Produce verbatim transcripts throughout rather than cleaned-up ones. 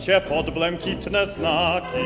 się pod błękitne znaki.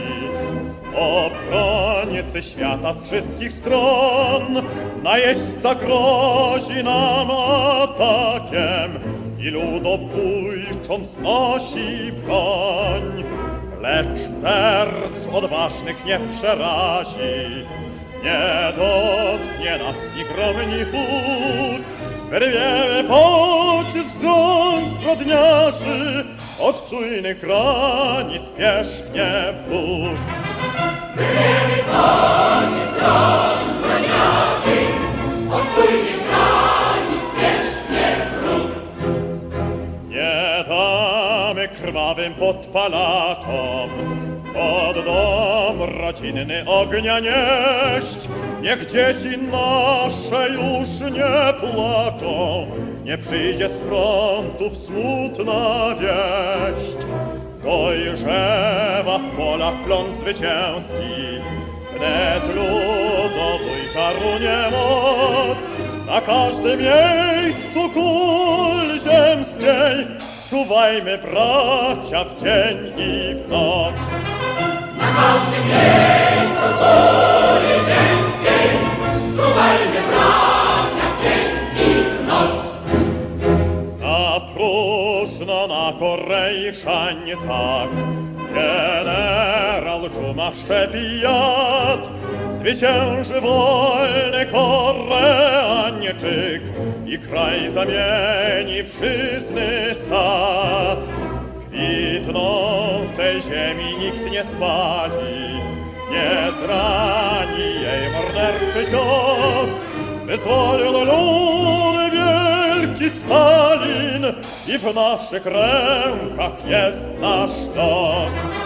Obrońcy świata z wszystkich stron, najeźdźca grozi nam atakiem i ludobójczą wznosi broń. Lecz serc odważnych nie przerazi, nie dotknie nas ni grom, ni huk. Wyrwiemy pocisk z rąk zbrodniarzy, od czujnych granic piesznie wróg. Wyrwiemy pocisk z rąk zbrodniarzy, od czujnych granic piesznie wróg. Nie damy krwawym podpalaczom pod dom rodzinny ognia nieść. Niech dzieci nasze już nie płaczą, nie przyjdzie z frontów smutna wieść. Dojrzewa w polach plon zwycięski, wnet ludobójcza runie moc. Na każdym miejscu kul ziemskiej czuwajmy, bracia, w dzień i w noc. Na każdym miejscu kuli ziemskiej czuwajmy, bracia, w dzień i w noc. Na próżno na Korei szańcach generał Dżuma szczepi jad. Zwycięży wolny Koreańczyk i kraj zamieni w żyzny sad. Kwitnącej ziemi nikt nie spali, nie zrani jej morderczy cios. Wyzwolił lud wielki Stalin i w naszych rękach jest nasz los.